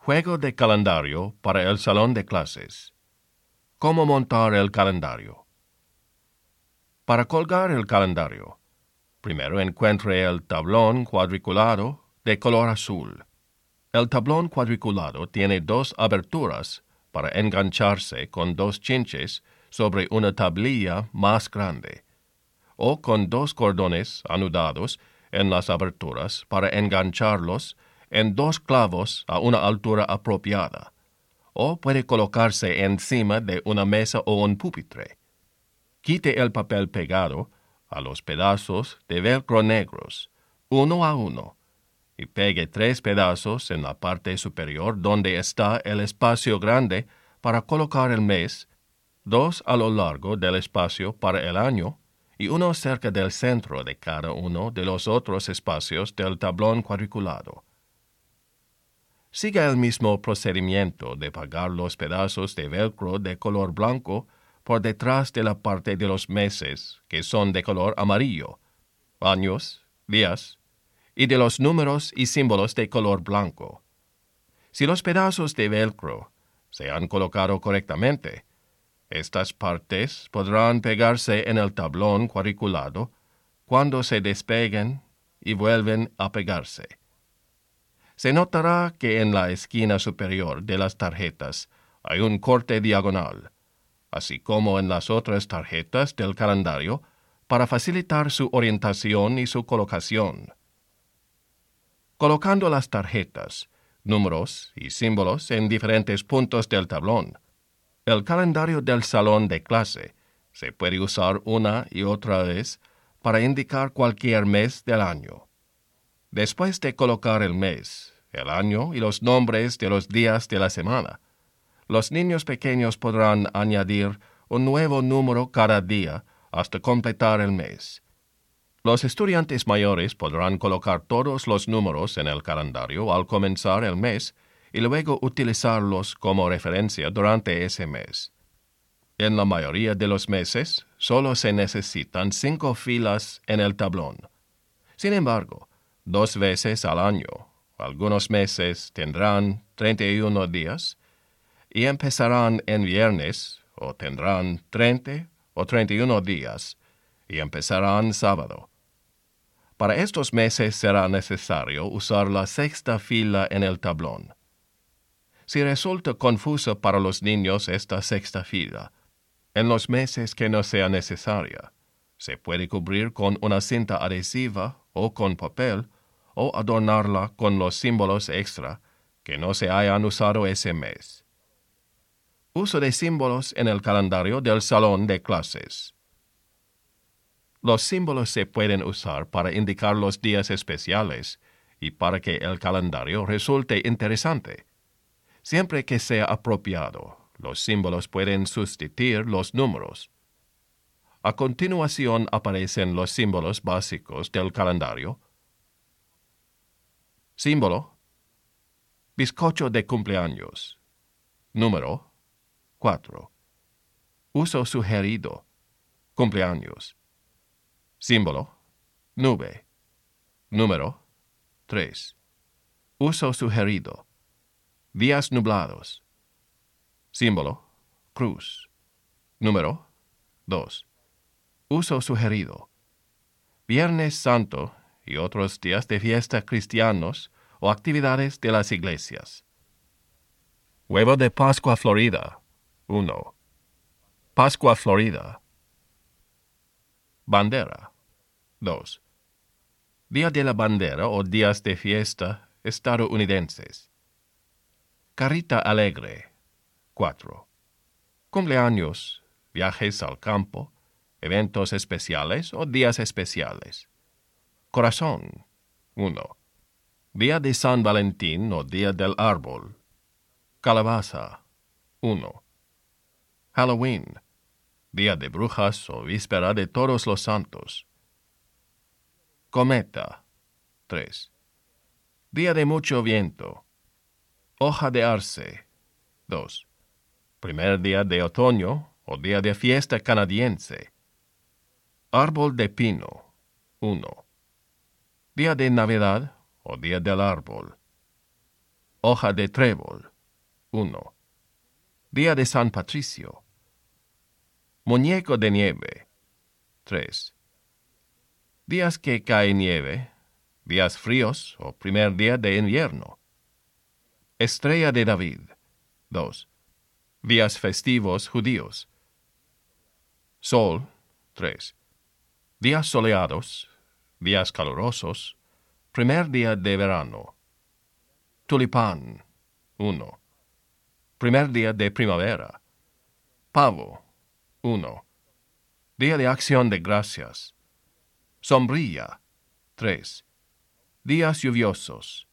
Juego de calendario para el salón de clases. ¿Cómo montar el calendario? Para colgar el calendario, primero encuentre el tablón cuadriculado de color azul. El tablón cuadriculado tiene dos aberturas para engancharse con dos chinches sobre una tablilla más grande, o con dos cordones anudados en las aberturas para engancharlos en dos clavos a una altura apropiada, o puede colocarse encima de una mesa o un pupitre. Quite el papel pegado a los pedazos de velcro negros, uno a uno, y pegue 3 pedazos en la parte superior donde está el espacio grande para colocar el mes, 2 a lo largo del espacio para el año, y uno cerca del centro de cada uno de los otros espacios del tablón cuadriculado. Siga el mismo procedimiento de pegar los pedazos de velcro de color blanco por detrás de la parte de los meses, que son de color amarillo, años, días, y de los números y símbolos de color blanco. Si los pedazos de velcro se han colocado correctamente, estas partes podrán pegarse en el tablón cuadriculado cuando se despeguen y vuelven a pegarse. Se notará que en la esquina superior de las tarjetas hay un corte diagonal, así como en las otras tarjetas del calendario, para facilitar su orientación y su colocación. Colocando las tarjetas, números y símbolos en diferentes puntos del tablón, el calendario del salón de clase se puede usar una y otra vez para indicar cualquier mes del año. Después de colocar el mes, el año y los nombres de los días de la semana, los niños pequeños podrán añadir un nuevo número cada día hasta completar el mes. Los estudiantes mayores podrán colocar todos los números en el calendario al comenzar el mes y luego utilizarlos como referencia durante ese mes. En la mayoría de los meses, solo se necesitan 5 filas en el tablón. Sin embargo, 2 veces al año, algunos meses tendrán 31 días y empezarán en viernes, o tendrán 30 o 31 días y empezarán sábado. Para estos meses será necesario usar la 6ª fila en el tablón. Si resulta confuso para los niños esta 6ª fila, en los meses que no sea necesaria, se puede cubrir con una cinta adhesiva o con papel, o adornarla con los símbolos extra que no se hayan usado ese mes. Uso de símbolos en el calendario del salón de clases. Los símbolos se pueden usar para indicar los días especiales y para que el calendario resulte interesante. Siempre que sea apropiado, los símbolos pueden sustituir los números. A continuación aparecen los símbolos básicos del calendario. Símbolo: bizcocho de cumpleaños. Número: 4. Uso sugerido: cumpleaños. Símbolo: nube. Número: 3. Uso sugerido: días nublados. Símbolo: cruz. Número: 2. Uso sugerido: Viernes Santo y otros días de fiesta cristianos o actividades de las iglesias. Huevo de Pascua Florida. 1. Pascua Florida. Bandera. 2. Día de la Bandera o días de fiesta estadounidenses. Carita alegre. 4. Cumpleaños, viajes al campo, eventos especiales o días especiales. Corazón. 1. Día de San Valentín o Día del Árbol. Calabaza. 1. Halloween. Día de Brujas o Víspera de Todos los Santos. Cometa. 3. Día de mucho viento. Hoja de arce. 2. Primer día de otoño o día de fiesta canadiense. Árbol de pino. 1. Día de Navidad o día del árbol. Hoja de trébol. 1. Día de San Patricio. Muñeco de nieve. 3. Días que cae nieve. Días fríos o primer día de invierno. Estrella de David. 2. Días festivos judíos. Sol. 3. Días soleados. Días calurosos. Primer día de verano. Tulipán. 1. Primer día de primavera. Pavo. 1. Día de acción de gracias. Sombrilla. 3. Días lluviosos.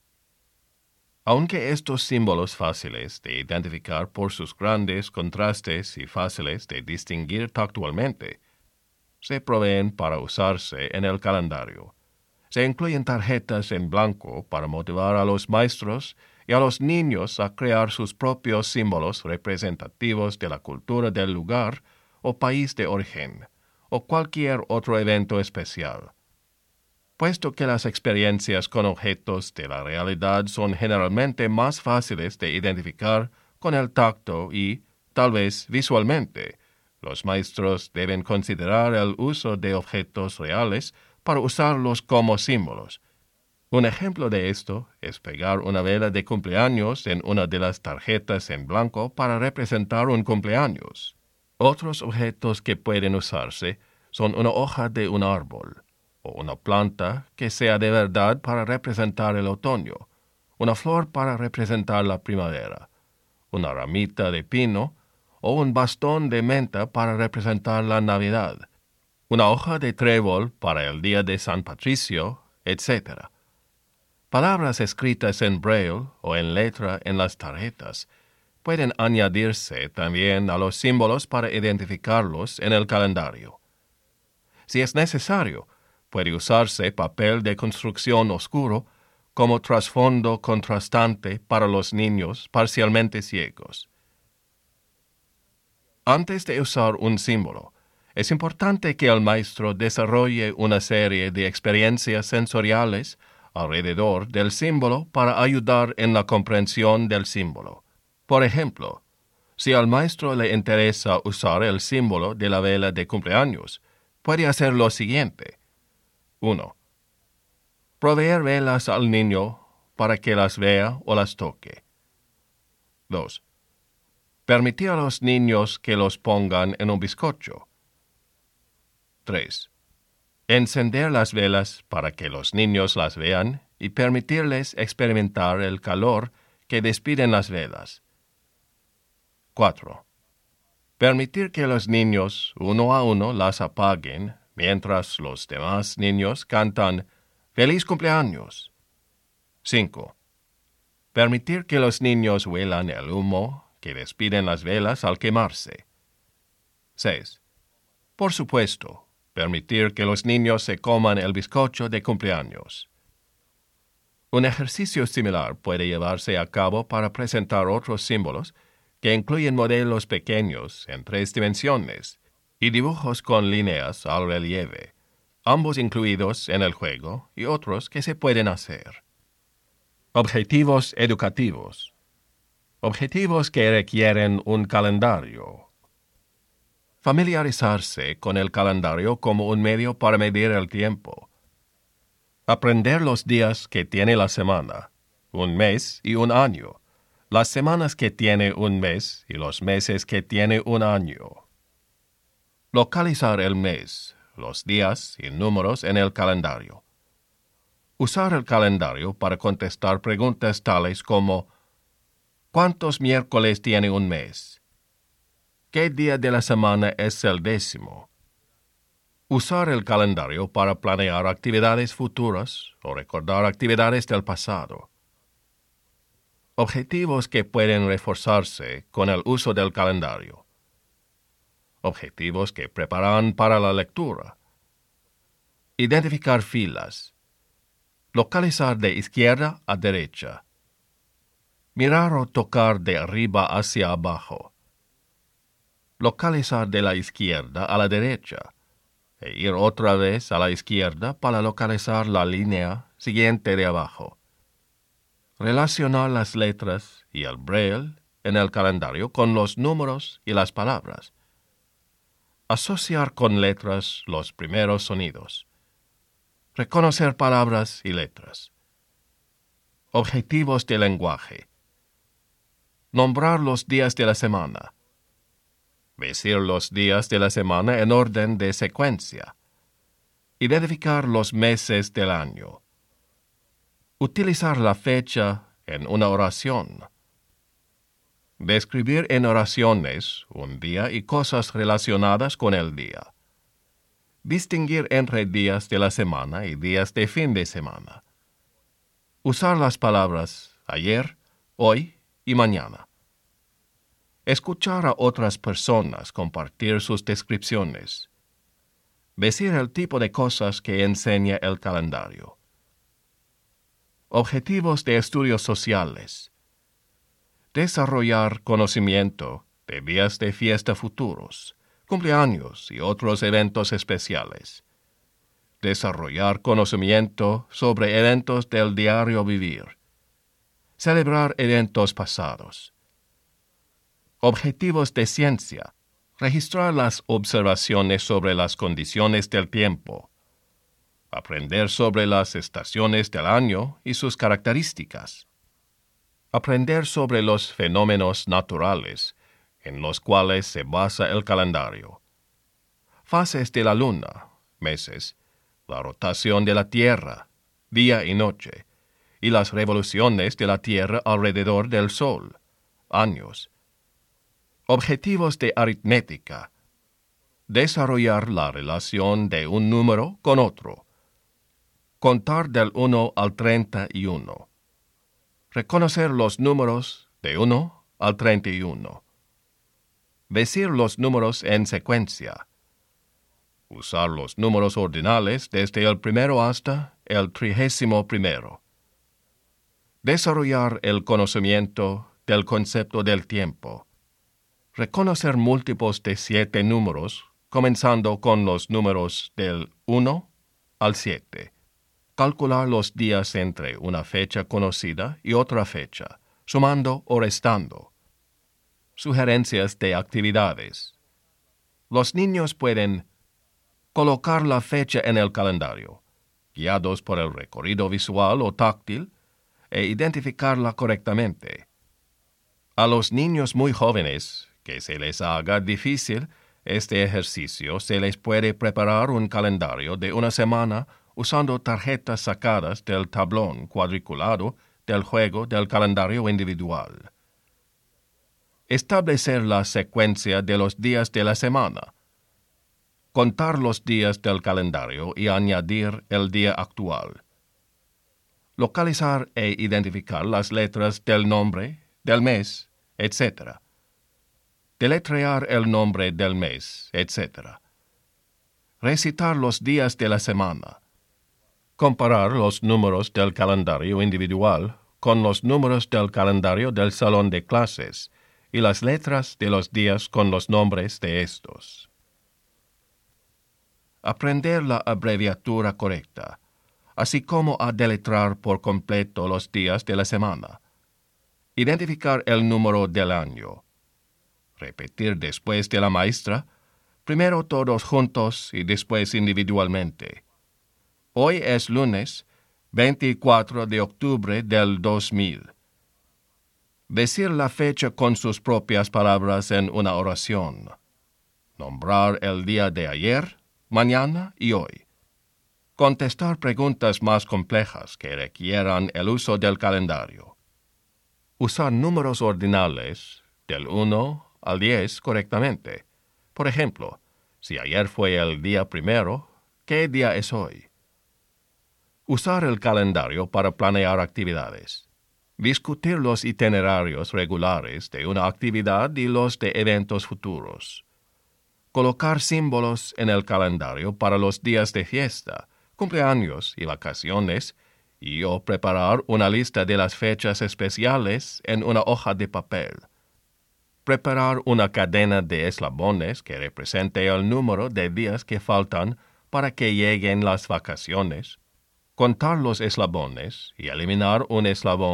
Aunque estos símbolos fáciles de identificar por sus grandes contrastes y fáciles de distinguir tactualmente, se proveen para usarse en el calendario. Se incluyen tarjetas en blanco para motivar a los maestros y a los niños a crear sus propios símbolos representativos de la cultura del lugar o país de origen, o cualquier otro evento especial. Puesto que las experiencias con objetos de la realidad son generalmente más fáciles de identificar con el tacto y, tal vez visualmente, los maestros deben considerar el uso de objetos reales para usarlos como símbolos. Un ejemplo de esto es pegar una vela de cumpleaños en una de las tarjetas en blanco para representar un cumpleaños. Otros objetos que pueden usarse son una hoja de un árbol, o una planta que sea de verdad para representar el otoño, una flor para representar la primavera, una ramita de pino, o un bastón de menta para representar la Navidad, una hoja de trébol para el día de San Patricio, etc. Palabras escritas en braille o en letra en las tarjetas pueden añadirse también a los símbolos para identificarlos en el calendario. Si es necesario, puede usarse papel de construcción oscuro como trasfondo contrastante para los niños parcialmente ciegos. Antes de usar un símbolo, es importante que el maestro desarrolle una serie de experiencias sensoriales alrededor del símbolo para ayudar en la comprensión del símbolo. Por ejemplo, si al maestro le interesa usar el símbolo de la vela de cumpleaños, puede hacer lo siguiente. 1. Proveer velas al niño para que las vea o las toque. 2. Permitir a los niños que los pongan en un bizcocho. 3. Encender las velas para que los niños las vean y permitirles experimentar el calor que despiden las velas. 4. Permitir que los niños, uno a uno, las apaguen, mientras los demás niños cantan ¡Feliz cumpleaños! 5. Permitir que los niños huelan el humo que despiden las velas al quemarse. 6. Por supuesto, permitir que los niños se coman el bizcocho de cumpleaños. Un ejercicio similar puede llevarse a cabo para presentar otros símbolos que incluyen modelos pequeños en 3 dimensiones y dibujos con líneas al relieve, ambos incluidos en el juego y otros que se pueden hacer. Objetivos educativos. Objetivos que requieren un calendario. Familiarizarse con el calendario como un medio para medir el tiempo. Aprender los días que tiene la semana, un mes y un año, las semanas que tiene un mes y los meses que tiene un año. Localizar el mes, los días y números en el calendario. Usar el calendario para contestar preguntas tales como ¿cuántos miércoles tiene un mes? ¿Qué día de la semana es el 10º? Usar el calendario para planear actividades futuras o recordar actividades del pasado. Objetivos que pueden reforzarse con el uso del calendario. Objetivos que preparan para la lectura. Identificar filas. Localizar de izquierda a derecha. Mirar o tocar de arriba hacia abajo. Localizar de la izquierda a la derecha. E ir otra vez a la izquierda para localizar la línea siguiente de abajo. Relacionar las letras y el braille en el calendario con los números y las palabras. Asociar con letras los primeros sonidos. Reconocer palabras y letras. Objetivos de lenguaje. Nombrar los días de la semana. Decir los días de la semana en orden de secuencia. Identificar los meses del año. Utilizar la fecha en una oración. Describir en oraciones un día y cosas relacionadas con el día. Distinguir entre días de la semana y días de fin de semana. Usar las palabras ayer, hoy y mañana. Escuchar a otras personas compartir sus descripciones. Decir el tipo de cosas que enseña el calendario. Objetivos de estudios sociales. Desarrollar conocimiento de días de fiesta futuros, cumpleaños y otros eventos especiales. Desarrollar conocimiento sobre eventos del diario vivir. Celebrar eventos pasados. Objetivos de ciencia. Registrar las observaciones sobre las condiciones del tiempo. Aprender sobre las estaciones del año y sus características. Aprender sobre los fenómenos naturales en los cuales se basa el calendario. Fases de la luna, meses, la rotación de la Tierra, día y noche, y las revoluciones de la Tierra alrededor del Sol, años. Objetivos de aritmética. Desarrollar la relación de un número con otro. Contar del 1 al 31. Reconocer los números de 1 al 31. Decir los números en secuencia. Usar los números ordinales desde el primero hasta el 31. Desarrollar el conocimiento del concepto del tiempo. Reconocer múltiplos de 7 números, comenzando con los números del 1 al 7. Calcular los días entre una fecha conocida y otra fecha, sumando o restando. Sugerencias de actividades. Los niños pueden colocar la fecha en el calendario, guiados por el recorrido visual o táctil, e identificarla correctamente. A los niños muy jóvenes que se les haga difícil este ejercicio, se les puede preparar un calendario de una semana usando tarjetas sacadas del tablón cuadriculado del juego del calendario individual. Establecer la secuencia de los días de la semana. Contar los días del calendario y añadir el día actual. Localizar e identificar las letras del nombre, del mes, etc. Deletrear el nombre del mes, etc. Recitar los días de la semana. Comparar los números del calendario individual con los números del calendario del salón de clases y las letras de los días con los nombres de estos. Aprender la abreviatura correcta, así como a deletrear por completo los días de la semana. Identificar el número del año. Repetir después de la maestra, primero todos juntos y después individualmente. Hoy es lunes, 24 de octubre del 2000. Decir la fecha con sus propias palabras en una oración. Nombrar el día de ayer, mañana y hoy. Contestar preguntas más complejas que requieran el uso del calendario. Usar números ordinales del 1 al 10 correctamente. Por ejemplo, si ayer fue el día primero, ¿qué día es hoy? Usar el calendario para planear actividades. Discutir los itinerarios regulares de una actividad y los de eventos futuros. Colocar símbolos en el calendario para los días de fiesta, cumpleaños y vacaciones, o preparar una lista de las fechas especiales en una hoja de papel. Preparar una cadena de eslabones que represente el número de días que faltan para que lleguen las vacaciones. Contar los eslabones y eliminar un eslabón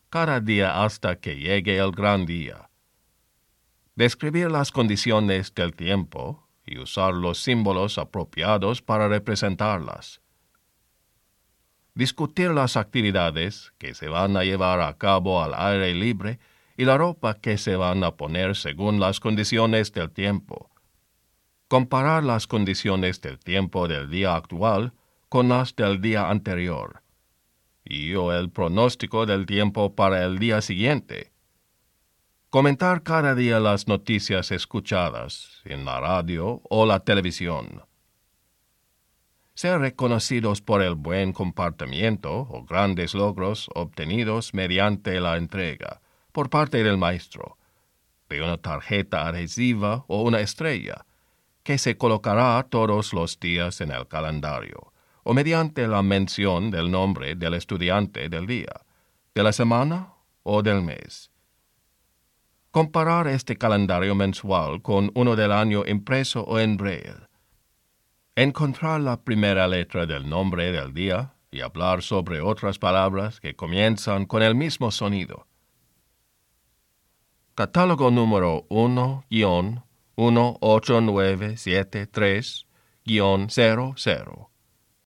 cada día hasta que llegue el gran día. Describir las condiciones del tiempo y usar los símbolos apropiados para representarlas. Discutir las actividades que se van a llevar a cabo al aire libre y la ropa que se van a poner según las condiciones del tiempo. Comparar las condiciones del tiempo del día actual con las del día anterior, y o el pronóstico del tiempo para el día siguiente. Comentar cada día las noticias escuchadas en la radio o la televisión. Ser reconocidos por el buen comportamiento o grandes logros obtenidos mediante la entrega, por parte del maestro, de una tarjeta adhesiva o una estrella, que se colocará todos los días en el calendario, o mediante la mención del nombre del estudiante del día, de la semana o del mes. Comparar este calendario mensual con uno del año impreso o en braille. Encontrar la primera letra del nombre del día y hablar sobre otras palabras que comienzan con el mismo sonido. Catálogo número 1-18973-00